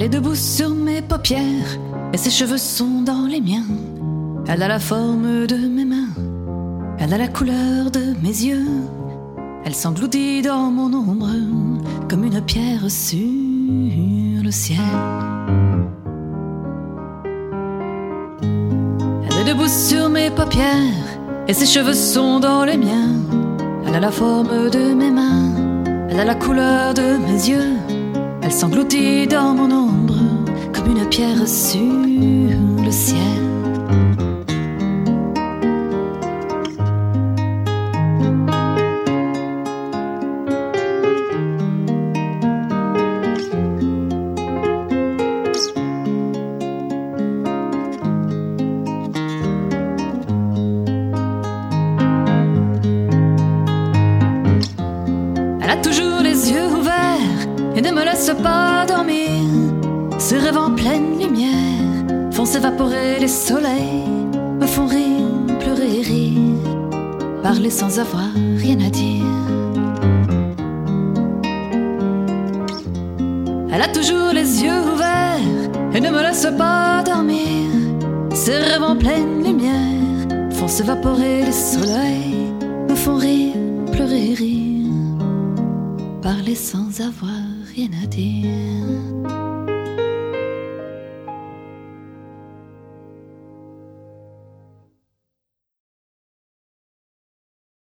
est debout sur mes paupières et ses cheveux sont dans les miens. Elle a la forme de mes mains, elle a la couleur de mes yeux. Elle s'engloutit dans mon ombre comme une pierre sur le ciel. Elle est debout sur mes paupières et ses cheveux sont dans les miens. Elle a la forme de mes mains, elle a la couleur de mes yeux. Elle s'engloutit dans mon ombre comme une pierre sur le ciel. Elle a toujours les yeux ouverts et ne me laisse pas dormir. Ses rêves en pleine lumière font s'évaporer les soleils, me font rire, pleurer et rire, parler sans avoir rien à dire. Elle a toujours les yeux ouverts et ne me laisse pas dormir. Ses rêves en pleine lumière font s'évaporer les soleils, me font rire, pleurer et rire, parler sans avoir rien à dire.